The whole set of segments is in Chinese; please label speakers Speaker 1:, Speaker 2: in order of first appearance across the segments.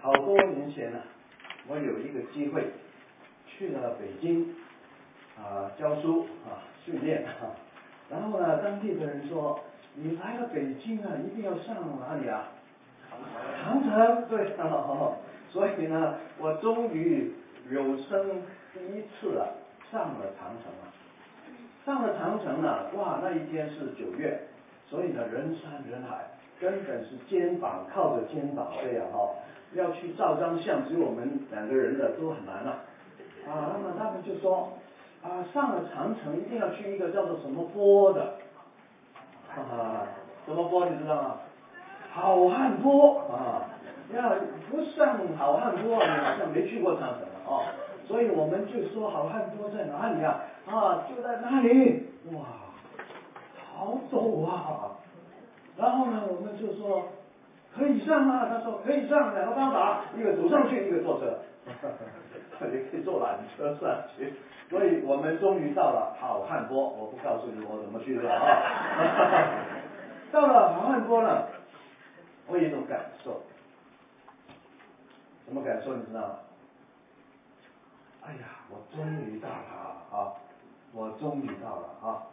Speaker 1: 好多年前呢，我有一个机会去了北京教书训练然后呢，当地的人说你来了北京一定要上哪里长城，对，所以呢，我终于有生第一次上了长城上了长城哇，那一天是9月，所以呢人山人海，根本是肩膀靠着肩膀这样要去照张相，只有我们2个人的都很难那么他们就说上了长城一定要去一个叫做什么坡的什么坡你知道吗？好汉坡要不上好汉坡你好像没去过长城所以我们就说好汉坡在哪里就在那里，哇，好陡然后呢，我们就说可以上他说可以上，2个方法，一个走上去，一个坐车，也可以坐缆车上去。所以我们终于到了好汉坡，我不告诉你我怎么去的到了好汉坡呢，我有一种感受，什么感受你知道吗？哎呀，我终于到了我终于到了好，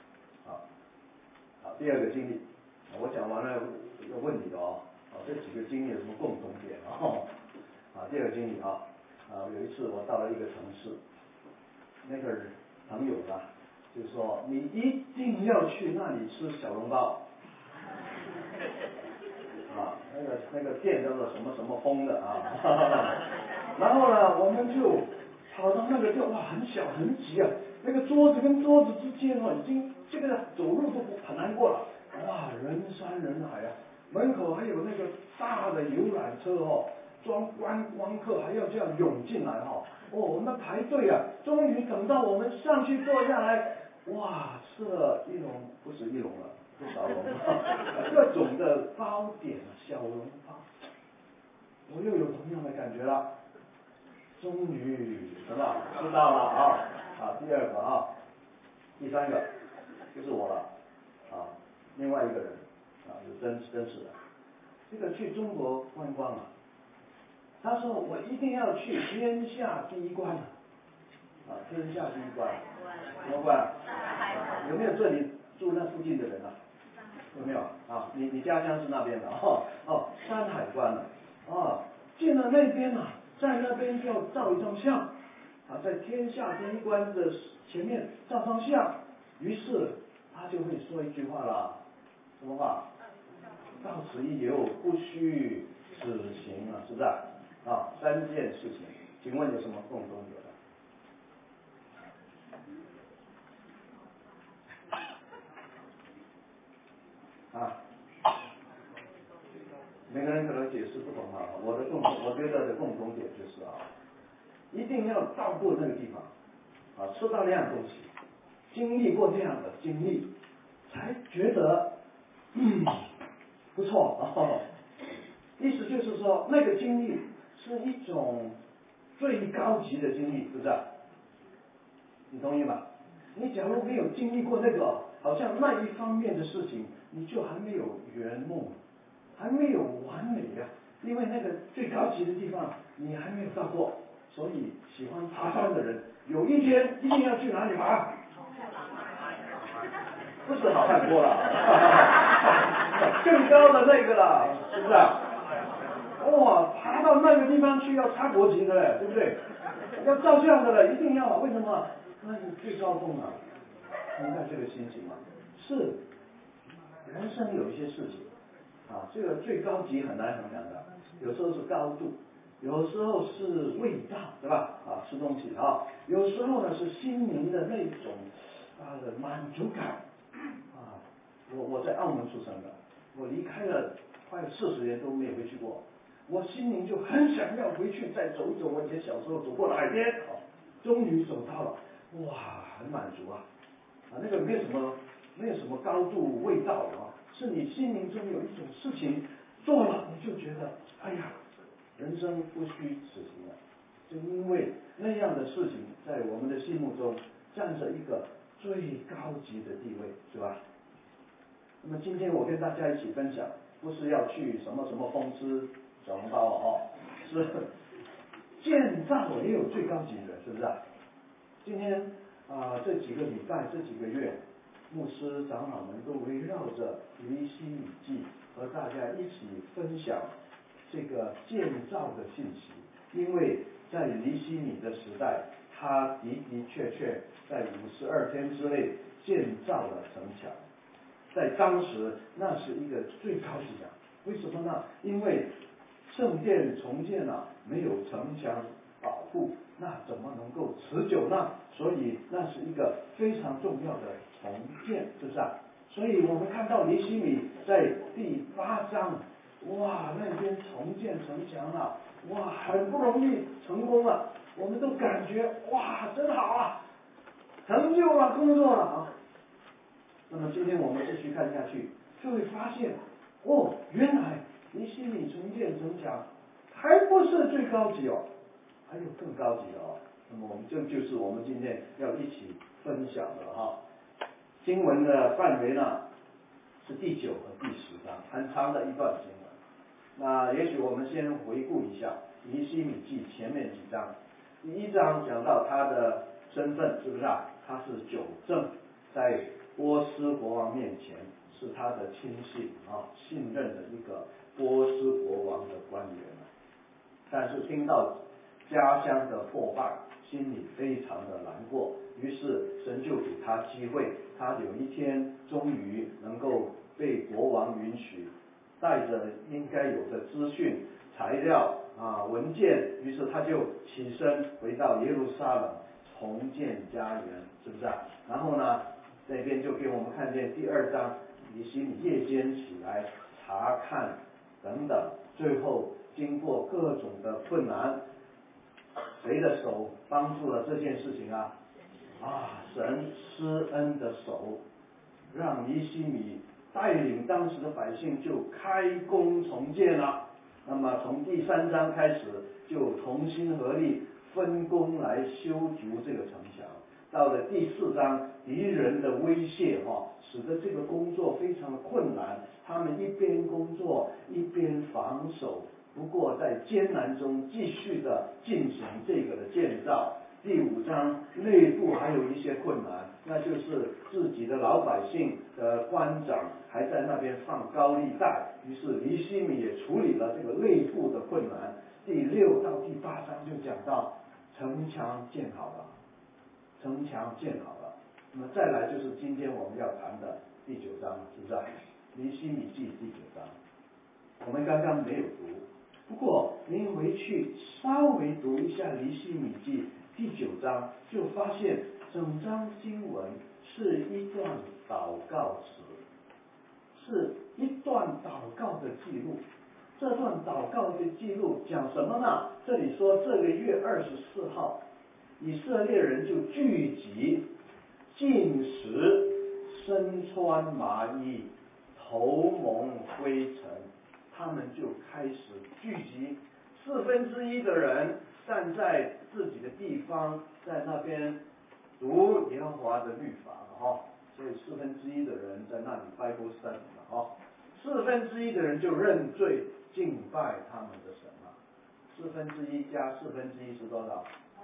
Speaker 1: 第2个经历，我讲完了要问你的这几个经历有什么共同点第2个经历有一次我到了一个城市，那个朋友就说你一定要去那里吃小笼包那个店叫做什么什么风的然后呢，我们就跑到那个地哇，很小很挤那个桌子跟桌子之间已经这个走路都很难过了，哇，人山人海门口还有那个大的游览车装观光客还要这样涌进来我们排队终于等到我们上去坐下来，哇，吃了一笼，不是一笼了，不少笼各种的糕点小笼包，我又有同样的感觉了，终于知道了第2个第3个就是我了另外一个人是真实的，这个去中国观光他说我一定要去天下第一关天下第一关什么关有没有这里住那附近的人有没有你家乡是那边的山海关进了那边在那边就要照一张相在天下第一关的前面照张相，于是他就会说一句话了，什么话？到此一游，不虚此行是不是3件事情，请问有什么共同点每个人可能解释不同我觉得的共同点就是一定要到过那个地方吃到那样东西，经历过那样的经历，才觉得不错意思就是说那个经历是一种最高级的经历，是不是你同意吗？你假如没有经历过那个好像那一方面的事情，你就还没有圆梦，还没有完美因为那个最高级的地方你还没有到过，所以喜欢爬山的人有一天一定要去哪里爬？不是好汉坡了更高的那个了，是不是哇，爬到那个地方去要插国旗的嘞，对不对？要照相的了，一定要，为什么？那是最高峰明白这个心情吗？是人生有一些事情这个最高级很难衡量的，有时候是高度，有时候是味道，对吧吃东西有时候呢是心灵的那种满足感我在澳门出生的，我离开了快40年都没有回去过，我心灵就很想要回去再走一走我以前小时候走过的海边终于走到了，哇，很满足那个没有什么高度味道是你心灵中有一种事情做了，你就觉得哎呀，人生不虚此行就因为那样的事情在我们的心目中占着一个最高级的地位，是吧？那么今天我跟大家一起分享，不是要去什么什么风吃小笼包是建造也有最高级的，是不是啊？今天这几个礼拜这几个月，牧师长老们都围绕着尼希米记和大家一起分享这个建造的信息，因为在尼希米的时代，他的的确确在52天之内建造了城墙，在当时那是一个最高级的。为什么呢？因为圣殿重建没有城墙保护，那怎么能够持久呢？所以那是一个非常重要的重建，是不是啊？所以我们看到尼希米在第8章，哇，那边重建城墙哇，很不容易成功了，我们都感觉哇，真好啊，成就了工作了啊。那么今天我们继续看下去，就会发现原来尼希米重建城墙还不是最高级还有更高级的那么我们这就是我们今天要一起分享的经文的范围呢是第9和第10章，很长的一段经文。那也许我们先回顾一下尼希米记前面几章。第1章讲到他的身份，是不是啊？他是9正，在波斯国王面前是他的亲信信任的一个波斯国王的官员但是听到家乡的破败，心里非常的难过，于是神就给他机会，他有一天终于能够被国王允许带着应该有的资讯材料文件，于是他就起身回到耶路撒冷重建家园，是不是啊？然后呢那边就给我们看见第2章，尼希米夜间起来查看等等，最后经过各种的困难，谁的手帮助了这件事情神施恩的手，让尼希米带领当时的百姓就开工重建了。那么从第3章开始，就同心合力分工来修筑这个城墙。到了第4章，敌人的威胁使得这个工作非常的困难，他们一边工作一边防守，不过在艰难中继续的进行这个的建造。第5章内部还有一些困难，那就是自己的老百姓的官长还在那边放高利贷，于是尼希米也处理了这个内部的困难。第6到第8章就讲到城墙建好了，城墙建好了。那么再来就是今天我们要谈的第9章，是不是尼希米记第9章，我们刚刚没有读，不过您回去稍微读一下尼希米记第9章，就发现整章经文是一段祷告词，是一段祷告的记录。这段祷告的记录讲什么呢？这里说这个月24号，以色列人就聚集，进食，身穿麻衣，头蒙灰尘，他们就开始聚集，1/4的人站在自己的地方，在那边读耶和华的律法所以1/4的人在那里Bible study 1/4的人就认罪敬拜他们的神1/4加1/4是多少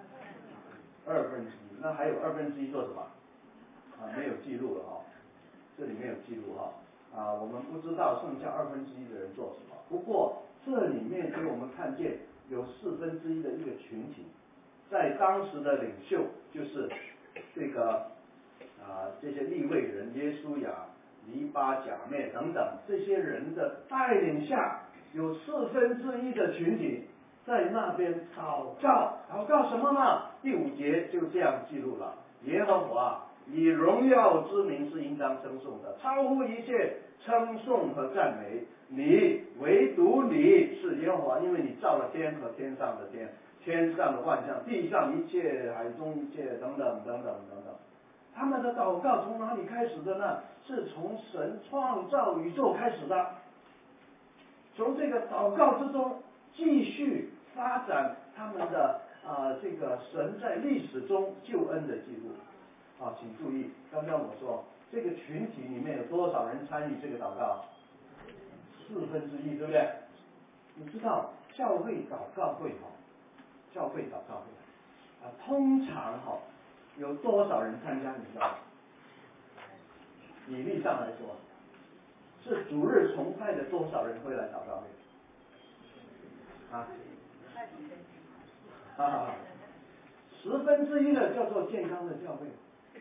Speaker 1: ？1/2。那还有1/2做什么没有记录了这里没有记录我们不知道剩下1/2的人做什么。不过这里面给我们看见有1/4的一个群体，在当时的领袖就是这个这些利未人耶稣亚、尼巴、甲妹等等这些人的带领下，有1/4的群体在那边祷告。祷告什么呢？第5节就这样记录了：耶和华，以荣耀之名是应当称颂的，超乎一切称颂和赞美。你唯独你是耶和华，因为你造了天和天上的天，天上的万象，地上一切，海中一切，等等等等等等。他们的祷告从哪里开始的呢？是从神创造宇宙开始的，从这个祷告之中继续发展他们的这个神在历史中救恩的记录请注意，刚刚我说这个群体里面有多少人参与这个祷告？1/4，对不对？ 你知道教会祷告会教会祷告会通常有多少人参加？你知道吗？比例上来说，是主日崇拜的多少人会来祷告会？1/10的叫做健康的教会，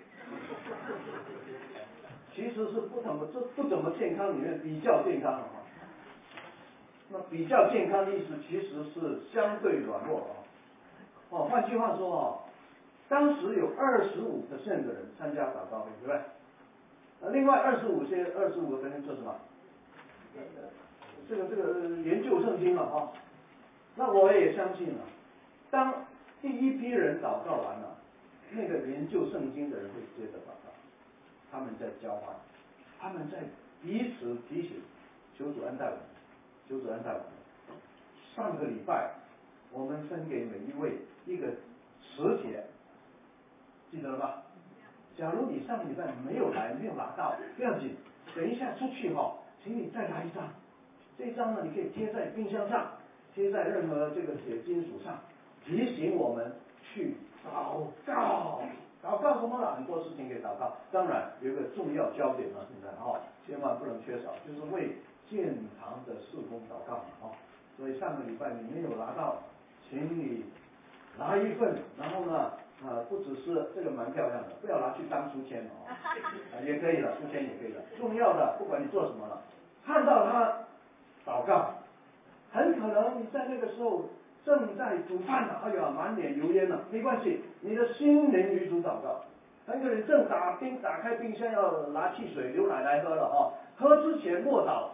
Speaker 1: 其实是不怎么健康里面比较健康那比较健康的意思其实是相对软弱换句话说当时有25%的人参加祷告会，对不对？另外25%做什么？这个研究圣经了那我也相信当第一批人祷告完了，那个研究圣经的人会接着祷告，他们在交换，他们在彼此提醒，求主恩待我们，求主恩待我们。上个礼拜我们分给每一位一个磁铁，记得了吧？假如你上个礼拜没有拿到，不要紧，等一下出去请你再拿一张。这一张呢，你可以贴在冰箱上，贴在任何这个铁金属上，提醒我们去祷告。祷告什么了？很多事情可以祷告，当然有一个重要焦点现在千万不能缺少，就是为建堂的事工祷告所以上个礼拜你没有拿到，请你拿一份，然后呢不只是这个蛮漂亮的，不要拿去当书签也可以了，书签也可以了。重要的，不管你做什么了，看到他祷告，很可能你在那个时候正在煮饭了，哎呀，满脸油烟了，没关系，你的心灵与主祷告。很可能正打开冰箱要拿汽水牛奶来喝了喝之前默祷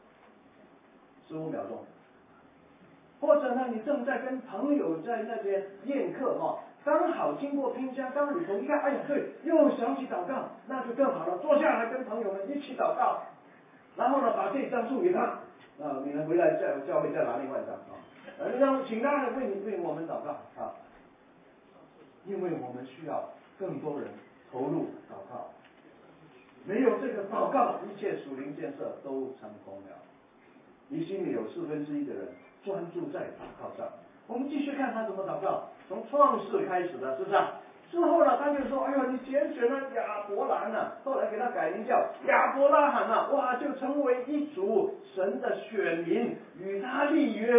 Speaker 1: 15秒钟。或者呢，你正在跟朋友在那边宴客刚好经过冰箱，刚里头一看，哎呀，对，又想起祷告，那就更好了，坐下来跟朋友们一起祷告，然后呢，把这张送给他，你们回来教会再拿另外一张让请他来为我们祷告因为我们需要更多人投入祷告，没有这个祷告，一切属灵建设都成功了。你心里有1/4的人专注在祷告上。我们继续看他怎么祷告，从创世开始的，是不是之后呢，他就说，哎呦，你拣选了亚伯兰后来给他改名叫亚伯拉罕哇，就成为一族神的选民，与他立约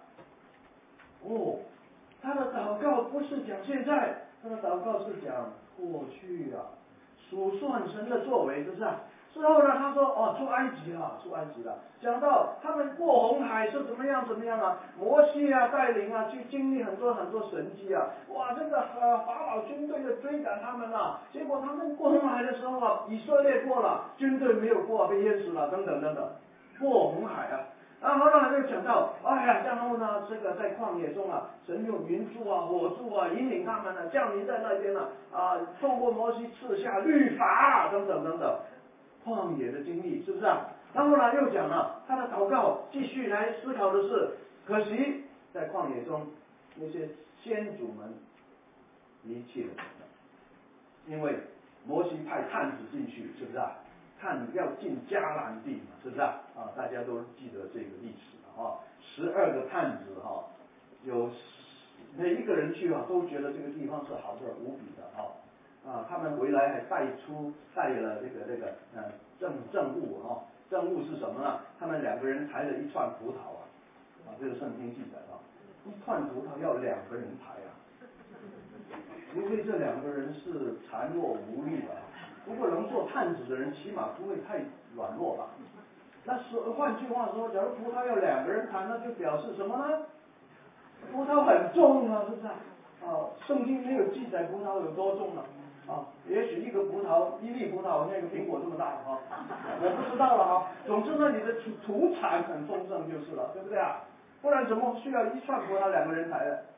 Speaker 1: 他的祷告不是讲现在，他的祷告是讲过去数算神的作为，是不是之后呢，他说出埃及了，讲到他们过红海是怎么样摩西带领去经历很多神迹哇，这个法老军队的追赶他们结果他们过红海的时候以色列过了，军队没有过被淹死了，等等，过红海然后呢就讲到，然后呢这个在旷野中神用云柱火柱引领他们降临在那边透过摩西赐下律法等等，旷野的经历，是不是然后呢又讲了他的祷告，继续来思考的是，可惜在旷野中那些先祖们离弃了神，因为摩西派探子进去，是不是探要进迦南地嘛，是不是大家都记得这个历史12个探子有每一个人去都觉得这个地方是好的无比的他们回来还带了这个证物证物是什么呢？他们2个人抬了一串葡萄这个圣经记载一串葡萄要2个人抬因为这2个人是孱弱无力不过能做探子的人起码不会太软弱吧。那换句话说，假如葡萄要2个人抬，那就表示什么呢？葡萄很重是不是圣经没有记载葡萄有多重也许一粒葡萄那个苹果这么大我不知道了总之呢，你的土产很丰盛就是了，对不对不然怎么需要一串葡萄2个人抬的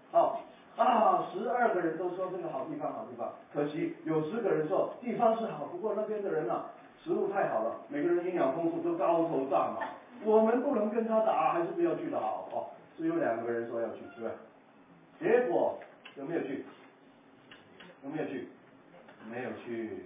Speaker 1: 12个人都说这个好地方，可惜有10个人说地方是好，不过那边的人食物太好了，每个人营养丰富，都高头大马，我们不能跟他打，还是不要去的好只有2个人说要去，对吧？结果有没有去？没有去。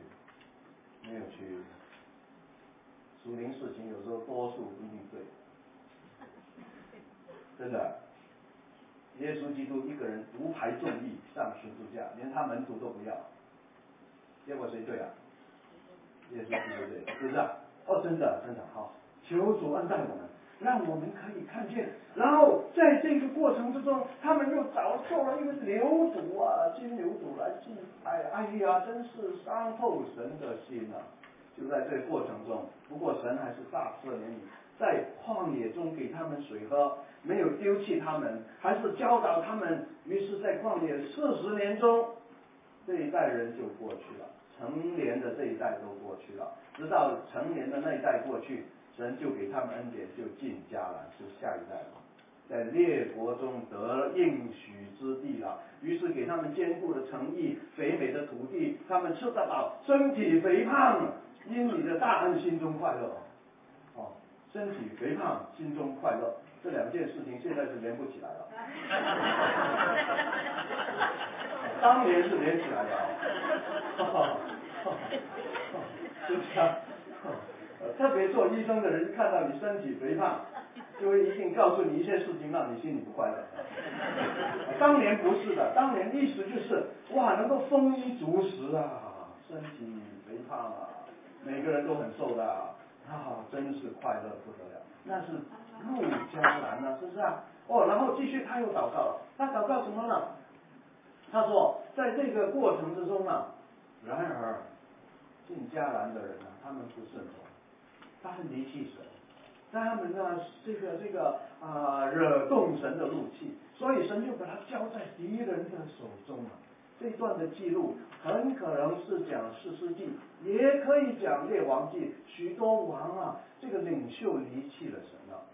Speaker 1: 属灵事情有时候多数不一定对。 真的。耶稣基督一个人独排众议上十字架，连他门徒都不要，结果谁对啊？耶稣基督对，是不是啊？哦，真的好，求主恩待我们，让我们可以看见。然后在这个过程之中，他们又找错了一个牛犊啊，金牛犊来祭拜，哎呀，真是伤透神的心啊！就在这个过程中，不过神还是大赦怜悯，在旷野中给他们水喝，没有丢弃他们，还是教导他们。于是，在旷野40年中，这一代人就过去了，成年的这一代都过去了，直到成年的那一代过去，神就给他们恩典，就进迦南，是下一代了，在列国中得应许之地了。于是给他们坚固的城邑，肥美的土地，他们吃得饱，身体肥胖，因你的大恩心中快乐。哦，身体肥胖，心中快乐，这两件事情现在是连不起来了。当年是连起来的是不是啊？特别做医生的人看到你身体肥胖，就会一定告诉你一些事情，让你心里不快乐。当年不是的，当年意思就是哇，能够丰衣足食啊，身体肥胖啊，每个人都很瘦的啊，真是快乐不得了。那是入迦南啊，是不是啊？哦，然后继续他又祷告了，他祷告什么呢？他说，在这个过程之中啊，然而进迦南的人呢，他们不顺从，他们离弃神，他们呢惹动神的怒气，所以神就把他交在敌人的手中了。这段的记录很可能是讲士师记，也可以讲列王记，许多王啊，这个领袖离弃了神了，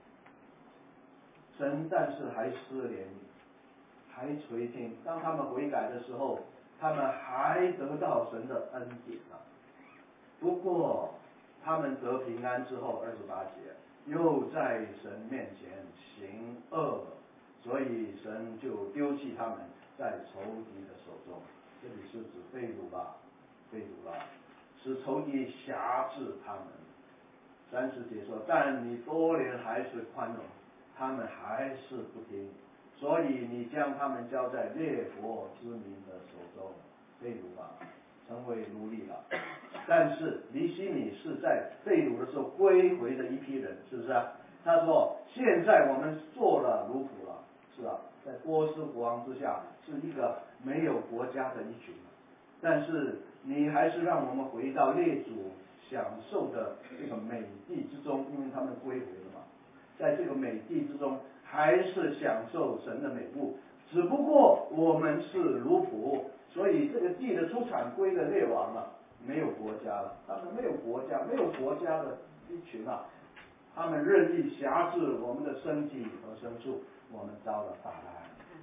Speaker 1: 神但是还施怜悯，还垂听，当他们悔改的时候，他们还得到神的恩典啊。不过他们得平安之后，28节又在神面前行恶，所以神就丢弃他们在仇敌的手中。这里是指被掳吧，使仇敌辖制他们。30节说，但你多年还是宽容，他们还是不听，所以你将他们交在列国之民的手中，被掳吧，成为奴隶了。但是尼希米是在被掳的时候归回的一批人，是不是啊？他说，现在我们做了奴仆了，是啊，在波斯国王之下是一个没有国家的一群，但是你还是让我们回到列祖享受的这个美地之中，因为他们归回了嘛，在这个美地之中还是享受神的美物，只不过我们是奴仆，所以这个地的出产归了列王了，没有国家了，他们没有国家的一群啊，他们任意辖制我们的身体和牲畜，我们遭了大难。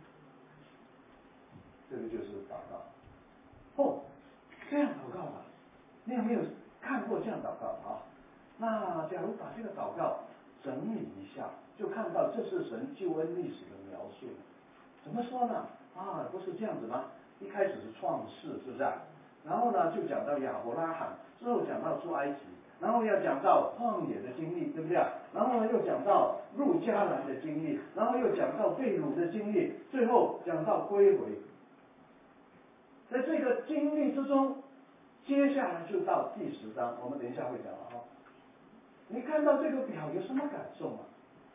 Speaker 1: 这个就是祷告。这样祷告吧，你有没有看过这样祷告啊？那假如把这个祷告整理一下，就看到这是神救恩历史的描述。怎么说呢？不是这样子吗？一开始是创世，是不是啊？然后呢，就讲到亚伯拉罕，之后讲到出埃及，然后要讲到旷野的经历，对不对啊？然后呢，又讲到入迦南的经历，然后又讲到被掳的经历，最后讲到归回。在这个经历之中，接下来就到第10章，我们等一下会讲了哈。你看到这个表有什么感受吗？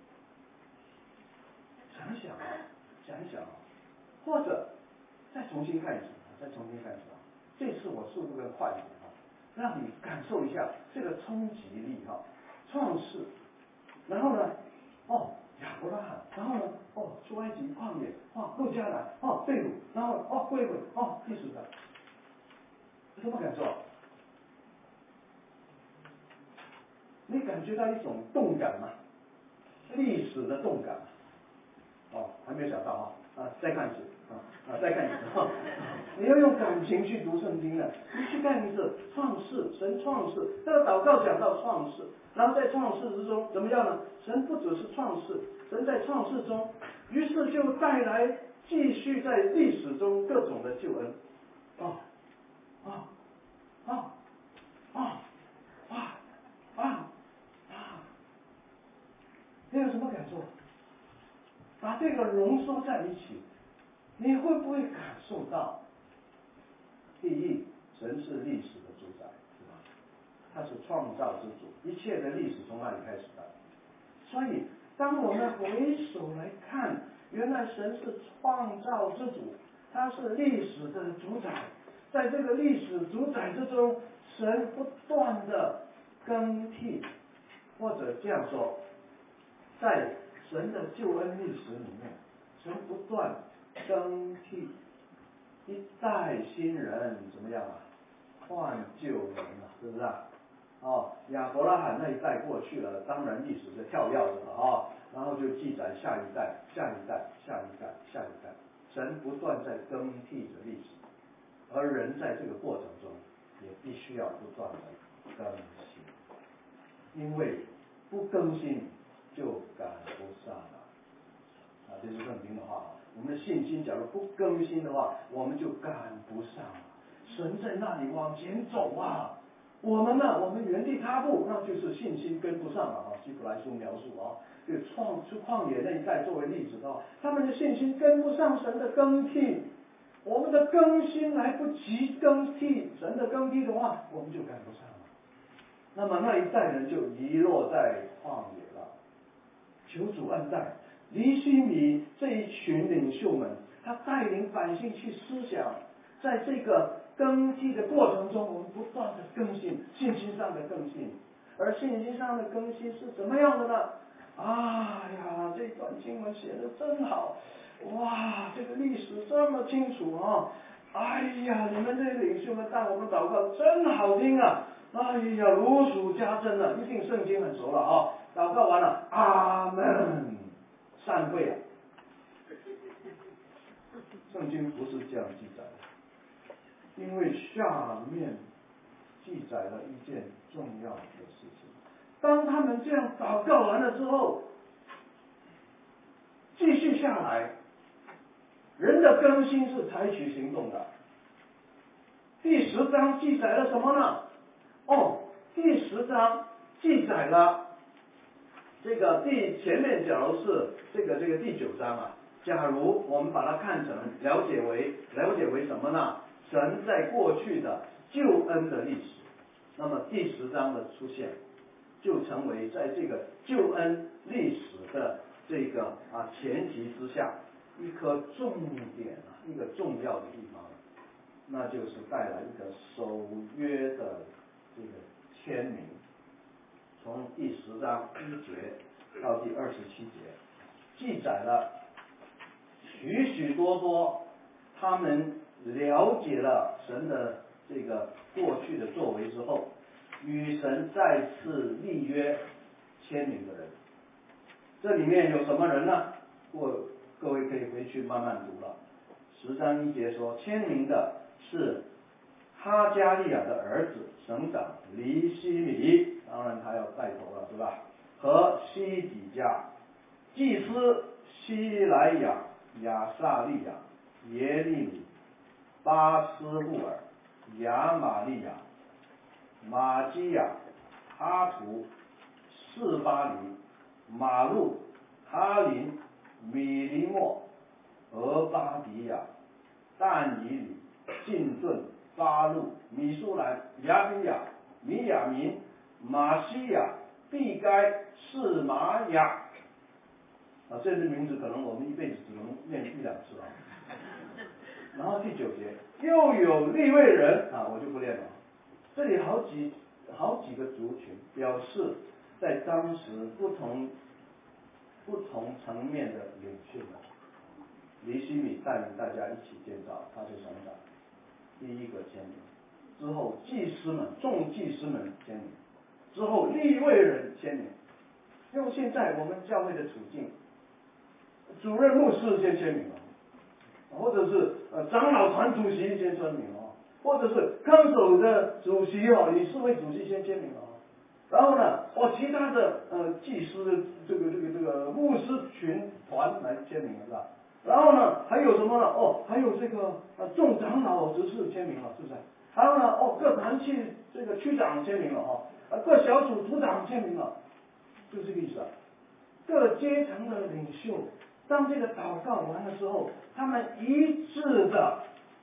Speaker 1: 想一想，或者再重新看一次。这次我速度更快一点让你感受一下这个冲击力创世，然后呢，亚伯拉罕，然后呢，出埃及旷野，入迦南，被掳，然后归回，第10章，有什么感受？你感觉到一种动感吗？历史的动感。还没有想到再看一次你要用感情去读圣经的，你去看一次创世，神创世，这个祷告讲到创世，然后在创世之中怎么样呢？神不只是创世，神在创世中，于是就带来继续在历史中各种的救恩。你有什么感受？ 把这个浓缩在一起，你会不会感受到？第一，神是历史的主宰，是吧？他是创造之主，一切的历史从那里开始的。所以，当我们回首来看，原来神是创造之主，他是历史的主宰。在这个历史主宰之中，神不断的更替，或者这样说，在神的救恩历史里面，神不断更替，一代新人怎么样啊？换旧人了，是不是啊？亚伯拉罕那一代过去了，当然历史就跳跃着了然后就记载下一代、下一代、下一代、下一代，神不断在更替着历史，而人在这个过程中也必须要不断的更新，因为不更新就赶不上了这是圣经的话我们的信心假如不更新的话，我们就赶不上了。神在那里往前走我们呢，我们原地踏步，那就是信心跟不上了希伯来书描述就旷野那一代作为例子他们的信心跟不上神的更替，我们的更新来不及更替，神的更替的话，我们就赶不上了。那么那一代人就遗落在旷野了。求主恩待尼希米这一群领袖们，他带领百姓去思想，在这个更替的过程中，我们不断的更新，信心上的更新。而信心上的更新是怎么样的呢？这段经文写的真好，哇，这个历史这么清楚你们这些领袖们带我们祷告真好听如数家珍了，一定圣经很熟了祷告完了，阿门，散会圣经不是这样记载的，因为下面记载了一件重要的事情。当他们这样祷告完了之后，继续下来，人的更新是采取行动的。第10章记载了什么呢？第10章记载了这个前面假如是这个第9章假如我们把它看成了解为什么呢？神在过去的救恩的历史，那么第10章的出现就成为在这个救恩历史的这个前提之下一颗重点一个重要的地方，那就是带来一个守约的这个签名，从第10章1节到第27节，记载了许许多他们了解了神的这个过去的作为之后，与神再次立约签名的人。这里面有什么人呢？各位可以回去慢慢读了。10章1节说，签名的是哈加利亚的儿子省长尼希米，当然他要带头了，是吧？和西底家、祭司西莱亚、亚撒利亚、耶利米、巴斯布尔、亚玛利亚、马基亚、哈图、示巴黎、马路、哈林、米利莫、俄巴底亚、但以理、进顿、巴路、米苏兰、亚比亚、米亚民、马西亚、毕该、示玛雅这些名字可能我们一辈子只能念1-2次然后第9节又有利未人我就不念了。这里好几个族群表示在当时不同层面的领袖们。尼希米带领大家一起建造，他是省长，第一个签名。之后祭司们、众祭司们签名，之后利未人签名。用现在我们教会的处境，主任牧师先签名或者是长老团主席先签名或者是看守的主席理事会主席先签名然后呢其他的祭司这个牧师群团来签名是吧？然后呢还有什么呢？还有这个众长老执事签名了，是不是？还有呢各团区这个区长签名了各小组组长签名了，就这个意思各阶层的领袖当这个祷告完了之后，他们一致的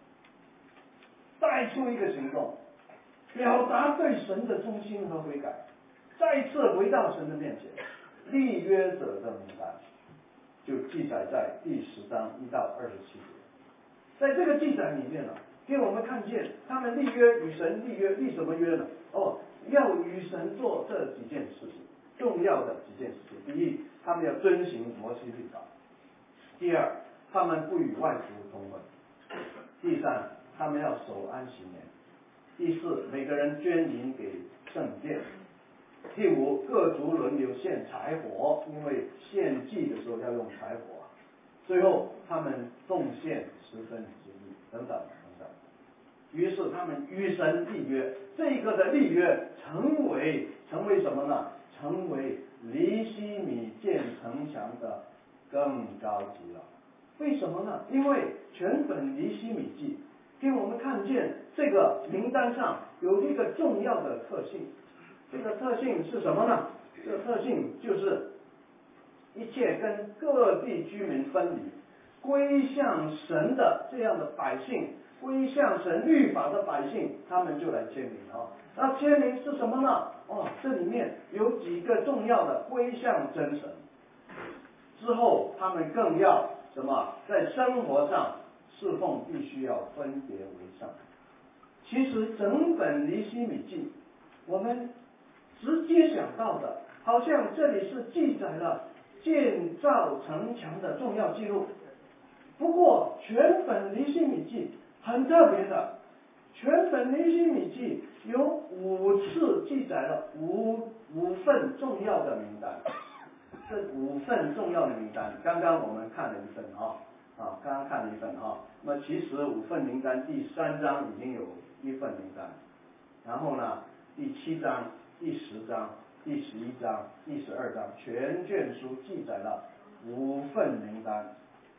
Speaker 1: 带出一个行动，表达对神的忠心和悔改，再次回到神的面前。立约者的名单就记载在第10章1到27节。在这个记载里面给我们看见他们立约，与神立约，立什么约呢？要与神做这几件事情，重要的几件事情。第一，他们要遵行摩西律法；第二，他们不与外族通婚；第三，他们要守安息年；第四，每个人捐银给圣殿；第五，各族轮流献柴火，因为献祭的时候要用柴火；最后，他们奉献1/10等等等等。于是他们与神立约，这个的立约成为什么呢？成为尼希米建城墙的更高级了。为什么呢？因为全本尼希米记给我们看见这个名单上有一个重要的特性，这个特性是什么呢？这个特性就是一切跟各地居民分离，归向神的这样的百姓，归向神律法的百姓，他们就来签名那签名是什么呢？这里面有几个重要的：归向真神。之后，他们更要什么？在生活上侍奉必须要分别为圣。其实整本尼希米记，我们直接想到的，好像这里是记载了建造城墙的重要记录。不过，全本尼希米记很特别的，全本尼希米记有5次记载了五份重要的名单。这5份重要的名单，刚刚我们看了一份刚刚看了一份那么其实5份名单，第3章已经有1份名单，然后呢，第7章、第10章、第11章、第12章，全卷书记载了5份名单。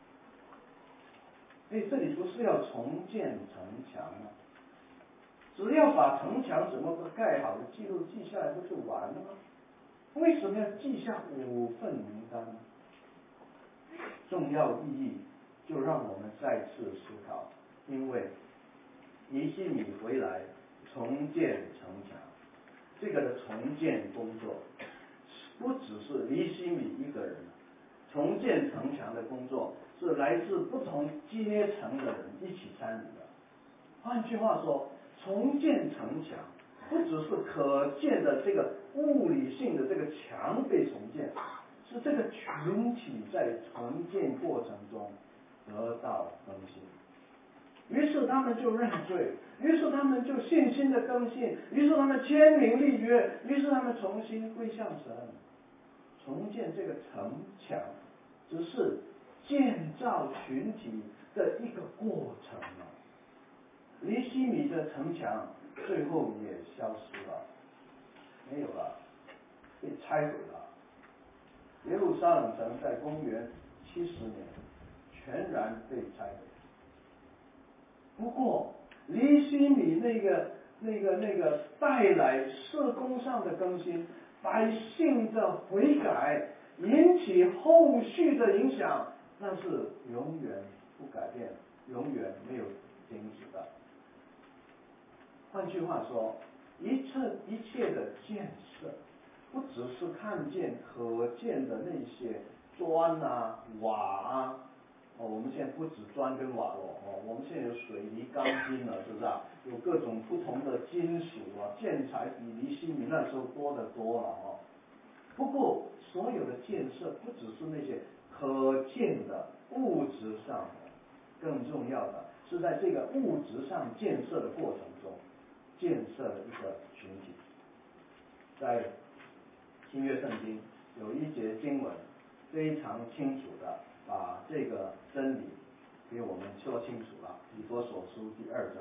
Speaker 1: 这里不是要重建城墙吗？只要把城墙怎么盖好的记录记下来，不就完了吗？为什么要记下5份名单呢？重要意义就让我们再次思考，因为尼希米回来重建城墙，这个的重建工作不只是尼希米一个人，重建城墙的工作是来自不同阶层的人一起参与的。换句话说，重建城墙不只是可见的这个物理性的这个墙被重建，是这个群体在重建过程中得到更新。于是他们就认罪，于是他们就信心的更新，于是他们签名立约，于是他们重新归向神。重建这个城墙只是建造群体的一个过程尼希米的城墙最后也消失了，没有了，被拆毁了。耶路撒冷城在公元70年全然被拆毁。不过尼希米那个带来事工上的更新，百姓的悔改，引起后续的影响，那是永远不改变，永远没有停止的。换句话说，一切的建设，不只是看见可见的那些砖瓦我们现在不止砖跟瓦我们现在有水泥钢筋了，是不是有各种不同的金属建材比尼希米那时候多得多了不过所有的建设不只是那些可见的物质上的，更重要的是在这个物质上建设的过程中，建设了一个群体。在新约圣经有一节经文非常清楚的把这个真理给我们说清楚了，以弗所书第2章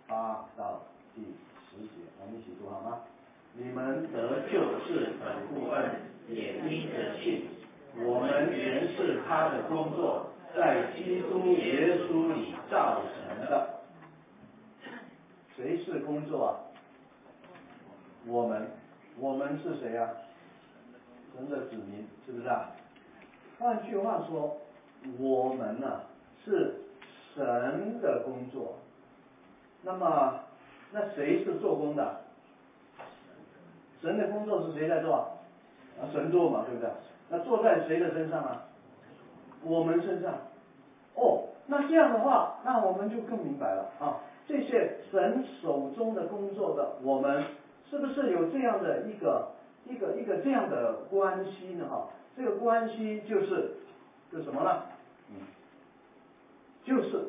Speaker 1: 8到第10节，我们一起读好吗？你们得救是本乎恩，也因着信。我们原是他的工作，在基督耶稣里造成的。谁是工作我们是谁神的子民，是不是换句话说， 我们呢是神的工作，那么那谁是做工的？神的工作是谁在做？神做嘛，对不对？那做在谁的身上啊？我们身上。哦，那这样的话，那我们就更明白了啊。这些神手中的工作的，我们是不是有这样的一个这样的关系呢？哈，这个关系就是什么呢？就是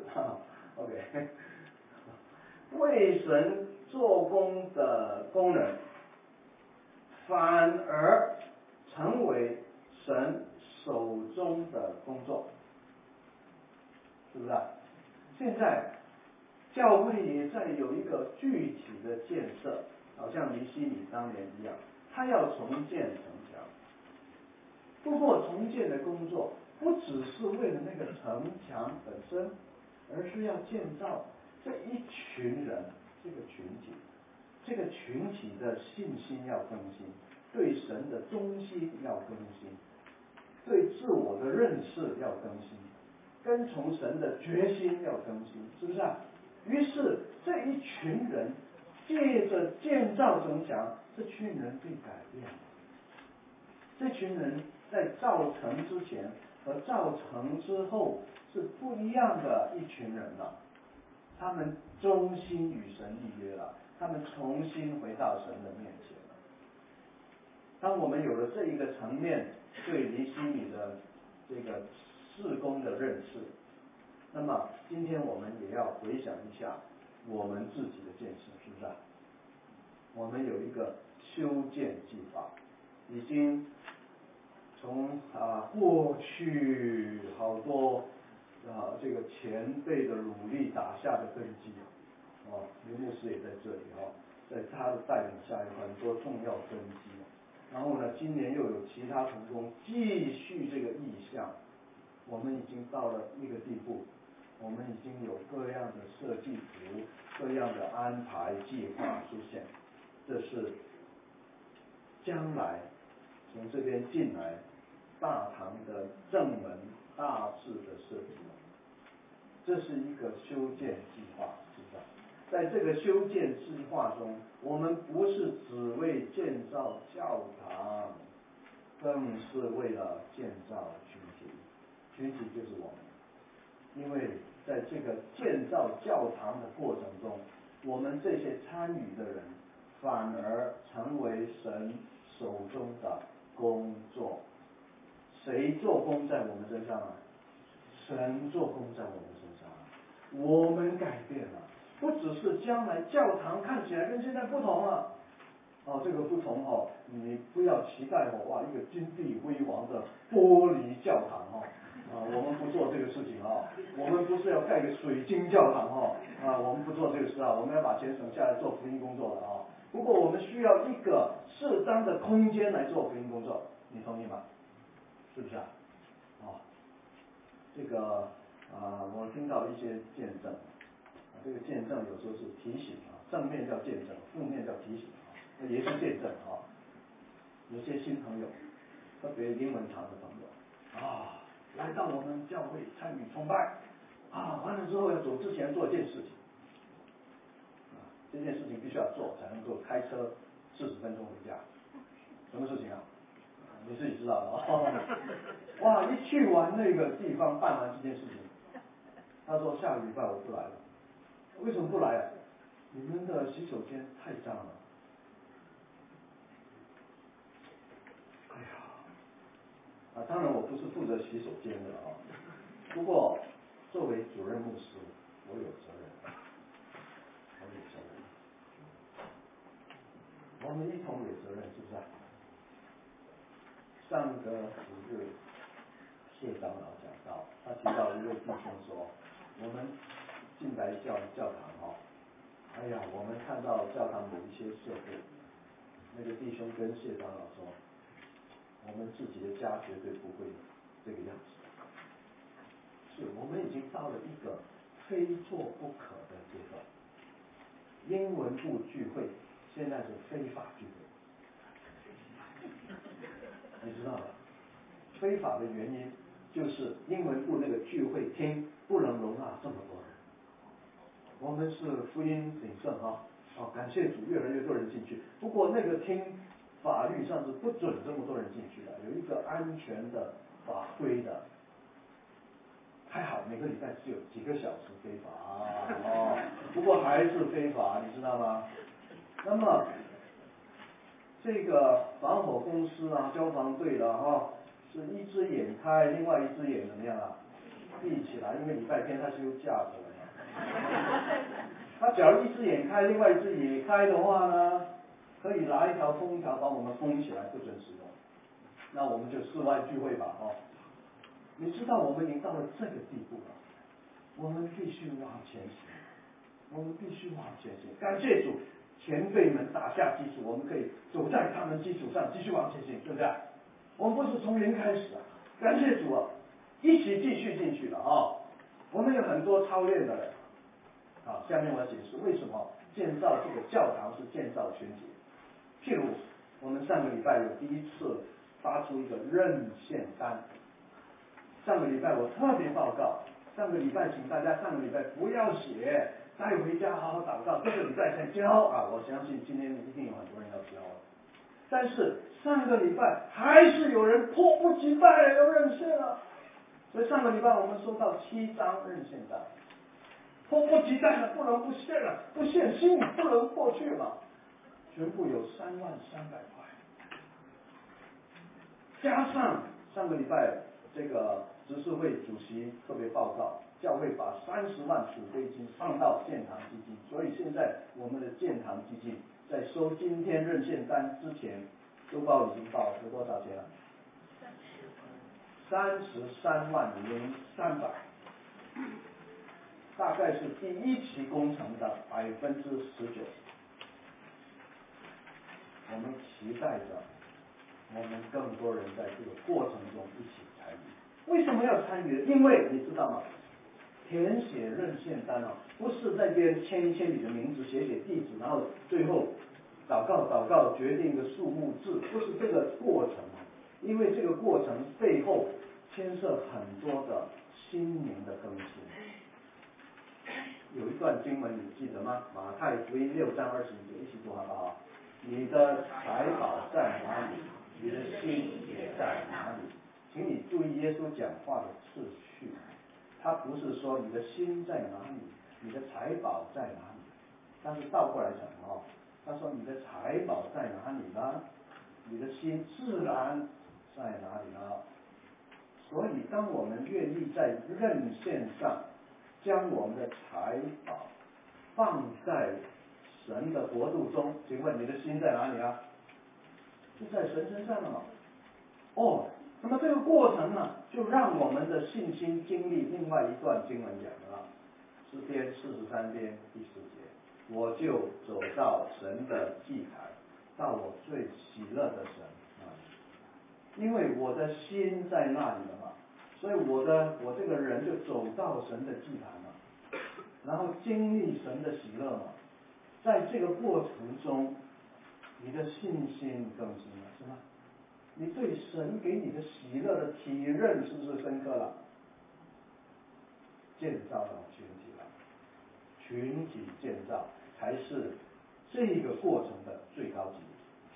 Speaker 1: OK， 为神做工的工人，反而成为神手中的工作，是不是？现在教会也在有一个具体的建设，好像尼希米当年一样，他要重建城墙。不过重建的工作不只是为了那个城墙本身，而是要建造这一群人，这个群体的信心要更新，对神的忠心要更新，对自我的认识要更新，跟从神的决心要更新，是不是啊？于是这一群人借着建造城墙，这群人被改变了。这群人在造城之前和造城之后是不一样的一群人了。他们忠心与神立约了，他们重新回到神的面前了。当我们有了这一个层面对尼希米的这个事工的认识，那么今天我们也要回想一下我们自己的建设，是不是啊？我们有一个修建计划，已经从过去好多这个前辈的努力打下的根基，刘牧师也在这里在他的带领下有很多重要根基。然后呢，今年又有其他同工继续这个意向，我们已经到了一个地步，我们已经有各样的设计图、各样的安排计划出现，这是将来从这边进来大堂的正门大致的设计，这是一个修建计划，是不是？在这个修建计划中，我们不是只为建造教堂，更是为了建造群体，群体就是我们。因为在这个建造教堂的过程中，我们这些参与的人反而成为神手中的工作。谁做工在我们身上啊？神做工在我们身上啊。我们改变了，不只是将来教堂看起来跟现在不同了。这个不同你不要期待哇一个金碧辉煌的玻璃教堂我们不做这个事情我们不是要盖个水晶教堂我们不做这个事我们要把钱省下来做福音工作的不过我们需要一个适当的空间来做福音工作，你同意吗？是不是这个我听到一些见证，这个见证有时候是提醒正面叫见证，负面叫提醒也是见证有些新朋友，特别英文堂的朋友来到我们教会参与崇拜完了之后要走之前做一件事情这件事情必须要做才能够开车40分钟回家。什么事情你自己知道的哇，一去完那个地方办完这件事情，他说下个礼拜我不来了。为什么不来你们的洗手间太脏了。哎呀当然我不是负责洗手间的不过作为主任牧师，我有责任，我们一同有责任，是不是上个5日谢长老讲到，他提到一位弟兄说，我们进来教堂哎呀，我们看到教堂有一些设备，那个弟兄跟谢长老说，我们自己的家绝对不会这个样子。是我们已经到了一个非做不可的阶段。英文部聚会现在是非法聚会，你知道吗？非法的原因就是英文部那个聚会厅不能容纳这么多人。我们是福音鼎盛感谢主，越来越多人进去。不过那个厅法律上是不准这么多人进去的，有一个安全的法规的。还好每个礼拜只有几个小时非法不过还是非法，你知道吗？那么这个防火公司消防队的是一只眼开，另外一只眼怎么样闭起来，因为礼拜天他休假的嘛。他假如一只眼开，另外一只也开的话呢，可以拿一条封条把我们封起来，不准使用。那我们就室外聚会吧你知道我们已经到了这个地步了，我们必须往前行，我们必须往前行。感谢主，前辈们打下基础，我们可以走在他们基础上继续往前行，对不对？我们不是从零开始感谢主一起继续进去了我们有很多操练的人下面我要解释为什么建造这个教堂是建造群体。譬如我们上个礼拜有第一次发出一个认献单，上个礼拜我特别报告，上个礼拜请大家上个礼拜不要写，带回家好好祷告，这个礼拜才交我相信今天一定有很多人要交但是上个礼拜还是有人迫不及待要认献所以上个礼拜我们收到7张认献单，迫不及待了，不能不献了，不献心里不能过去嘛，全部有3.3万块，加上上个礼拜这个执事会主席特别报告，教会把30万储备金放到建堂基金，所以现在我们的建堂基金在收今天认献单之前，周报已经报是多少钱了？33.3万，大概是第一期工程的19%。我们期待着我们更多人在这个过程中一起参与。为什么要参与？因为你知道吗？填写认献单不是在边签一签你的名字，写地址，然后最后祷告决定一个数目字，不是这个过程因为这个过程背后牵涉很多的心灵的更新。有一段经文你记得吗？马太福音6章21节，一起读好不好？你的财宝在哪里，你的心也在哪里。请你注意耶稣讲话的次序，他不是说你的心在哪里，你的财宝在哪里，但是倒过来讲他说你的财宝在哪里呢？你的心自然在哪里呢？所以当我们愿意在认献上将我们的财宝放在神的国度中，请问你的心在哪里就在神身上了嘛。那么这个过程呢，就让我们的信心经历另外一段经文讲的诗篇43篇第4节，我就走到神的祭坛，到我最喜乐的神因为我的心在那里了嘛，所以我这个人就走到神的祭坛了，然后经历神的喜乐嘛。在这个过程中，你的信心更新了，是吗？你对神给你的喜乐的体认是不是深刻了？建造了群体了，群体建造才是这个过程的最高级。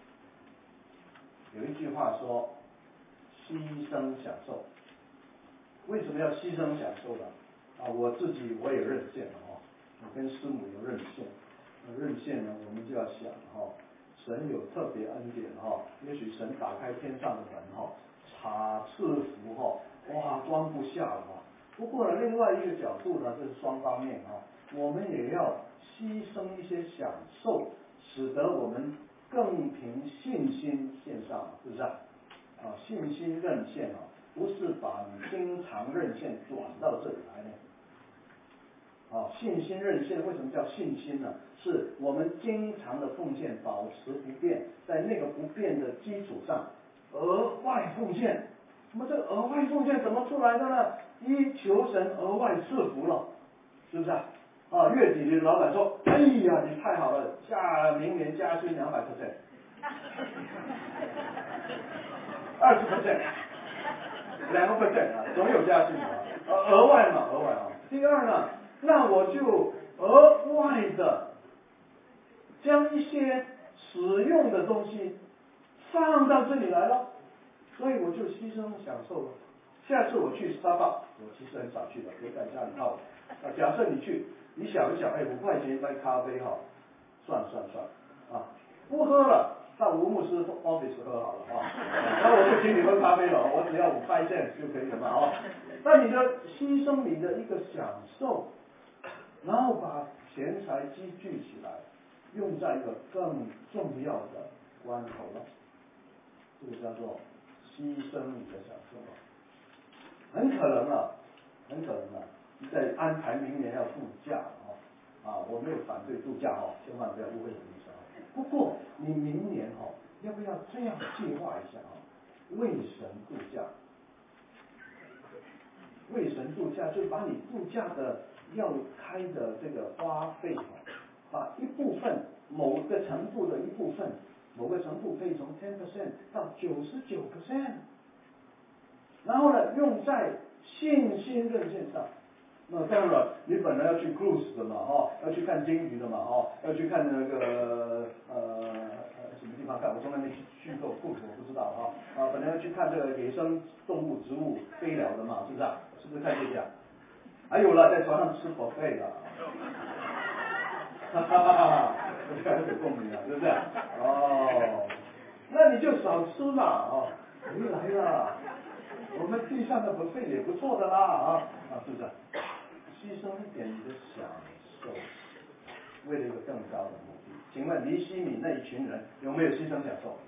Speaker 1: 有一句话说，牺牲享受。为什么要牺牲享受呢？我自己我也认献我跟师母有认献。认献呢，我们就要想神有特别恩典也许神打开天上的门茶赐福装不下了不过呢，另外一个角度呢，这是双方面我们也要牺牲一些享受，使得我们更凭信心献上，是不是信心认献不是把你经常认献转到这里来呢。信心认献为什么叫信心呢？是我们经常的奉献保持不变，在那个不变的基础上额外奉献。那么这个额外奉献怎么出来的呢？求神额外赐福了，是不是月底的老板说，哎呀你太好了，明年加薪200%，20%， 2% 啊，总有加进啊，额外嘛。第二呢，那我就额外的将一些使用的东西放到这里来了，所以我就牺牲享受了。下次我去 Starbucks， 我其实很少去的，别在家里泡。假设你去，你想一想，5块钱一杯咖啡哈，算啊，不喝了，到吴牧师 office 喝好了啊，然后我就请你喝咖啡了，我只要5块钱就可以了嘛啊。那你的牺牲你的一个享受，然后把钱财积聚起来，用在一个更重要的关头了，这个叫做牺牲你的享受了。很可能你在安排明年要度假我没有反对度假千万不要误会我的意思不过你明年要不要这样计划一下为神度假？为神度假就把你度假的要开的这个花费把一部分某个程度的一部分，某个程度可以从 10% 到99%，然后呢用在信心韧性上。那当然了，你本来要去 cruise 的嘛要去看鲸鱼的嘛要去看那个什么地方看？我从来没去过 cruise， 我不知道本来要去看这个野生动物、植物、飞鸟的嘛，是不是啊？是不是看这些？还有了，在船上吃 buffet 了，哈哈哈哈，这个很有共鸣啊，是不是？那你就少吃嘛回来了。我们地上的buffet也不错的啦是不是？牺牲一点你的享受，为了一个更高的目的。请问尼希米那一群人有没有牺牲享受？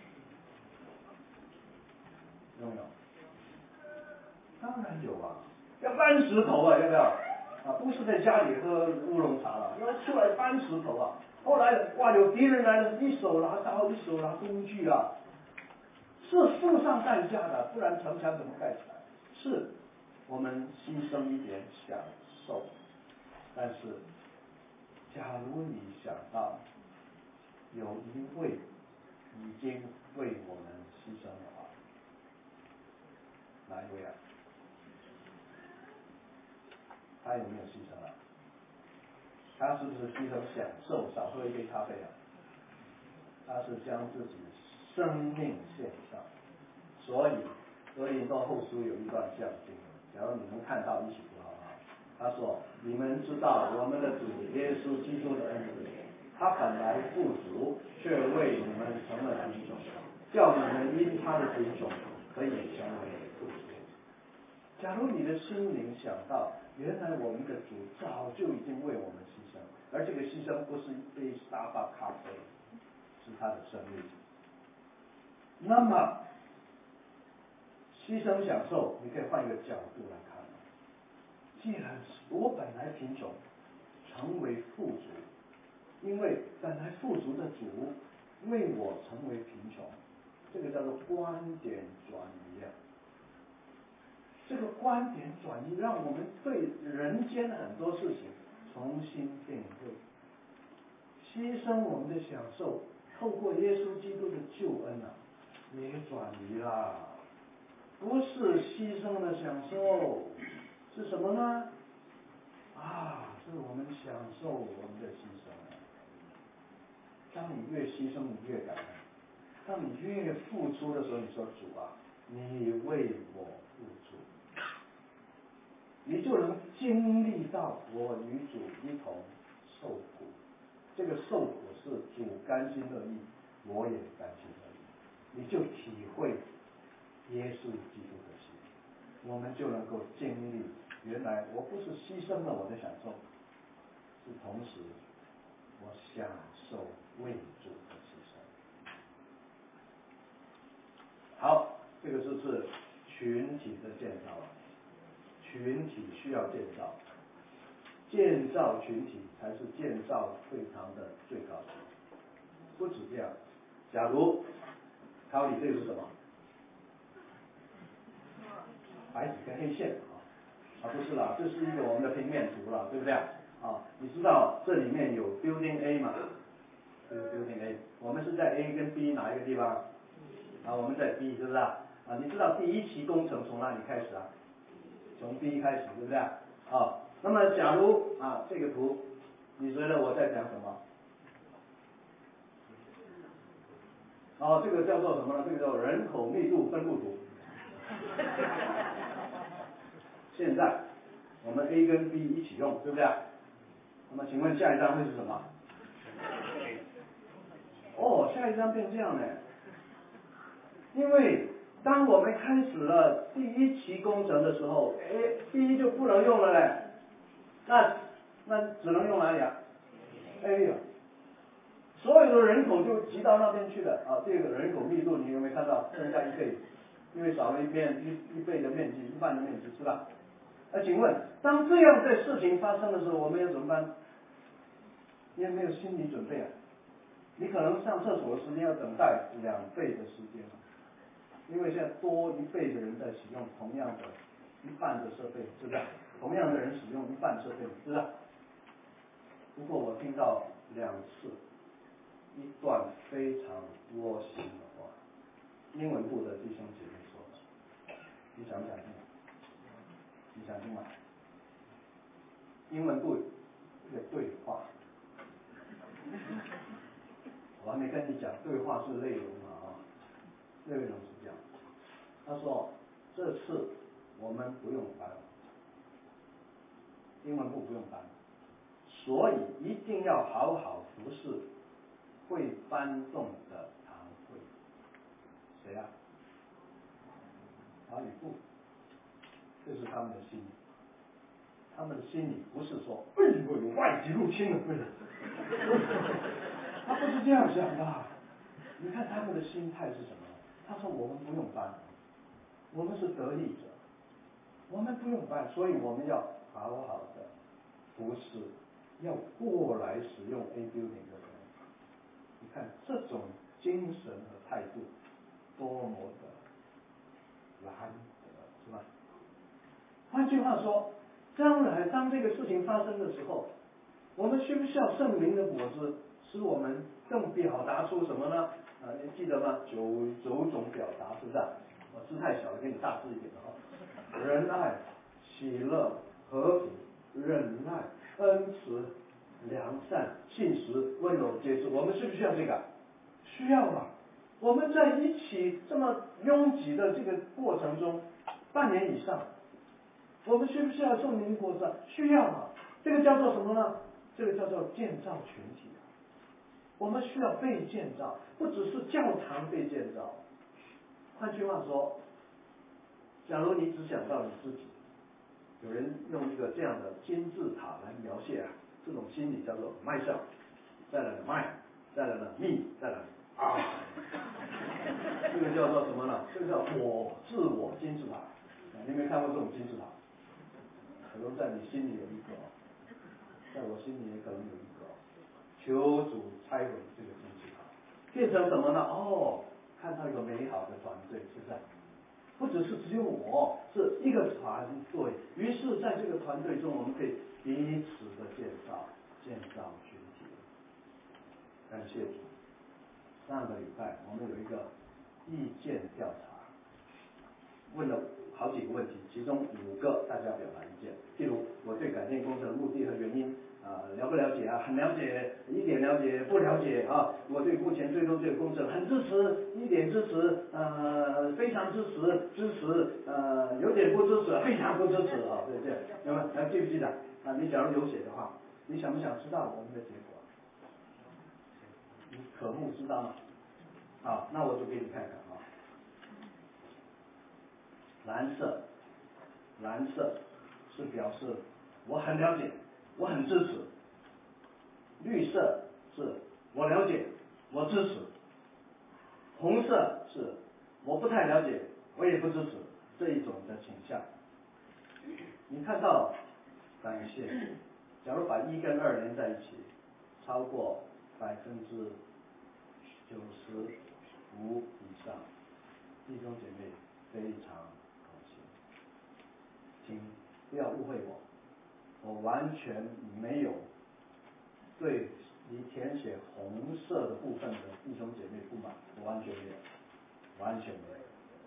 Speaker 1: 有没有？当然有啊，要搬石头啊，要不要？不是在家里喝乌龙茶了，要出来搬石头啊。后来有敌人来了，一手拿刀，一手拿工具啊，是付上代价的，不然城墙怎么盖起来？是我们牺牲一点享受，但是假如你想到有一位已经为我们牺牲的话，哪一位啊？他有没有牺牲啊？他是不是牺牲享受少喝一杯咖啡啊？他是将自己生命献上。所以哥林多后书有一段这样经文，假如你能看到一起读好不好？他说：“你们知道我们的主耶稣基督的恩典，他本来富足，却为你们成了贫穷，叫你们因他的贫穷可以成为富足。”假如你的心灵想到，原来我们的主早就已经为我们牺牲，而这个牺牲不是一杯Starbucks咖啡，是他的生命。那么牺牲享受，你可以换一个角度来看。既然我本来贫穷，成为富足，因为本来富足的主为我成为贫穷，这个叫做观点转移啊。这个观点转移，让我们对人间很多事情重新定位，牺牲我们的享受，透过耶稣基督的救恩也转移啦。不是牺牲的享受，是什么呢？是我们享受我们的牺牲。当你越牺牲，你越感恩；当你越付出的时候，你说主你为我付出，你就能经历到我与主一同受苦。这个受苦是主甘心乐意，我也甘心乐意，你就体会耶稣基督的心，我们就能够经历，原来我不是牺牲了我的享受，是同时我享受为主的牺牲。好，这个就是群体的建造，群体需要建造，建造群体才是建造会堂的最高级。不止这样，假如考你这个是什么？白纸跟黑线不是啦，这是一个我们的平面图了，对不对你知道这里面有 Building A 嘛？这是 Building A， 我们是在 A 跟 B 哪一个地方？我们在 B 是不是啊，你知道第一期工程从哪里开始啊？从 B 开始，对不对？啊，那么假如啊这个图，你觉得我在讲什么？哦，这个叫做什么呢？这个叫人口密度分布图。现在我们 A 跟 B 一起用，对不对？那么请问下一张会是什么？哦，下一张变这样呢？因为当我们开始了第一期工程的时候，B 就不能用了嘞，那只能用哪里啊 ？A 啊，所有的人口就挤到那边去了啊。这个人口密度你有没有看到增加1倍？因为少了一倍的面积，1半的面积，是吧？请问，当这样的事情发生的时候，我们要怎么办？你有没有心理准备啊？你可能上厕所的时间要等待2倍的时间，因为现在多1倍的人在使用同样的1半的设备，是不是？同样的人使用1半设备，是不是？不过我听到2次一段非常窝心的话，英文部的弟兄姐妹说的，你想不想听？你想听吗？英文部一个对话，我还没跟你讲，对话是内容啊，内容是这样。他说这次我们不用搬，英文部不用搬，所以一定要好好服侍会搬动的堂会。谁啊？法语部，这是他们的心理。他们的心理不是说，哎呦有外籍入侵了，对的，他不是这样想的。你看他们的心态是什么？他说我们不用搬，我们是得利者，我们不用搬，所以我们要好好的服侍要过来使用 A Building 的人。你看这种精神和态度多么的难得，是吧？换句话说，将来当这个事情发生的时候，我们需不需要圣灵的果子，使我们更表达出什么呢？你记得吗？9种表达，是不是？我字太小了，给你大字一点的哈。仁爱、喜乐、和平、忍耐、恩慈、良善、信实、温柔、节制，我们需不需要这个？需要啊！我们在一起这么拥挤的这个过程中，半年以上，我们需不需要圣灵的果子？需要啊！这个叫做什么呢？这个叫做建造群体。我们需要被建造，不只是教堂被建造。换句话说，假如你只想到你自己，有人用一个这样的金字塔来描写这种心理叫做 myself， 再来的 mine， 再来的 me， 再来的这个叫做什么呢？这个叫自我金字塔。你有没有看过这种金字塔？可能在你心里有一个，在我心里也可能有一个。求主拆毁这个金字塔，变成什么呢？看到一个美好的团队，是不是？不只有我，是一个团队。于是在这个团队中，我们可以彼此的建造群体。感谢主。上个礼拜我们有一个意见调查，问了好几个问题，其中5个大家表达意见。譬如我对改变工程的目的和原因了不了解啊？很了解，一点了解，不了解啊。我对目前最终这个工程很支持，一点支持，非常支持，有点不支持，非常不支持啊。对对，那么还记不记得啊？你假如有写的话，你想不想知道我们的结果？你渴慕知道吗？好，那我就给你看看啊。蓝色是表示我很了解，我很支持。绿色是我了解，我支持。红色是我不太了解，我也不支持这一种的倾向。你看到，感谢。假如把1跟2连在一起，超过95%以上，弟兄姐妹非常高兴。请不要误会我完全没有对你填写红色的部分的弟兄姐妹不满，我完全没有，完全没有。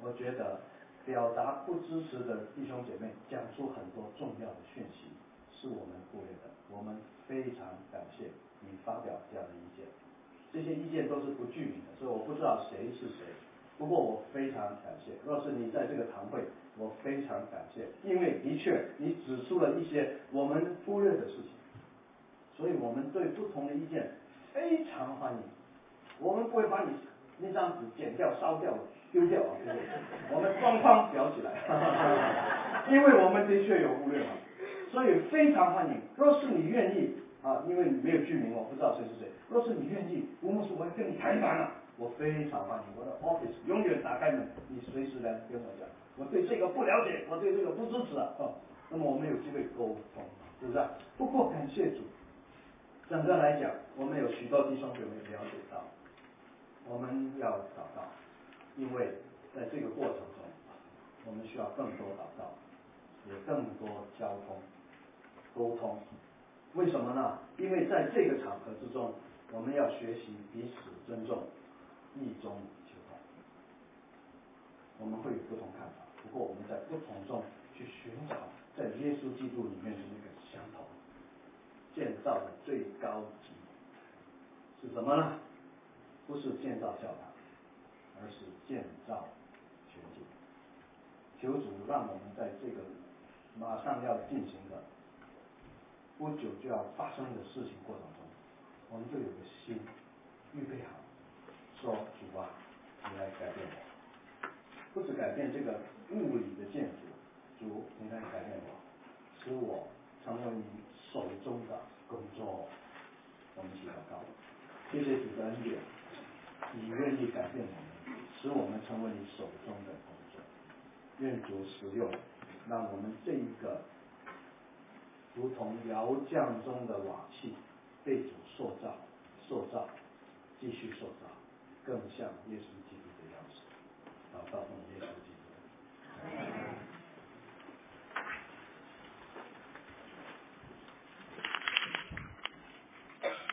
Speaker 1: 我觉得表达不支持的弟兄姐妹讲出很多重要的讯息，是我们忽略的。我们非常感谢你发表这样的意见，这些意见都是不具名的，所以我不知道谁是谁。不过我非常感谢，若是你在这个堂会，我非常感谢，因为的确你指出了一些我们忽略的事情，所以我们对不同的意见非常欢迎。我们不会把你那张纸剪掉、烧掉、丢掉啊，对不对？我们双方裱起来，因为我们的确有忽略嘛，所以非常欢迎。若是你愿意啊，因为你没有居民，我不知道谁是谁。若是你愿意，吴牧师，我要跟你谈一谈了，我非常欢迎。我的 office 永远打开门，你随时来跟我讲。我对这个不了解，我对这个不支持啊，那么我们有机会沟通，是不是？不过感谢主，整个来讲，我们有许多弟兄姊妹了解到，我们要祷告，因为在这个过程中，我们需要更多祷告，也更多交通、沟通。为什么呢？因为在这个场合之中，我们要学习彼此尊重、异中求同。我们会有不同看法，不过我们在不同中去寻找在耶稣基督里面的那个相同。建造的最高级是什么呢？不是建造教堂，而是建造全境。求主让我们在这个马上要进行的、不久就要发生的事情过程中，我们就有个心预备好，说主啊，你来改变我，不只改变这个物理的建筑，主你来改变我，使我成为你手中的工作。我们一起祷告，谢谢主的恩典，你愿意改变我们，使我们成为你手中的工作。愿主使用，让我们这一个如同窑匠中的瓦器，被主塑造，继续塑造，更像耶稣基督的样式。祷告奉耶稣基督。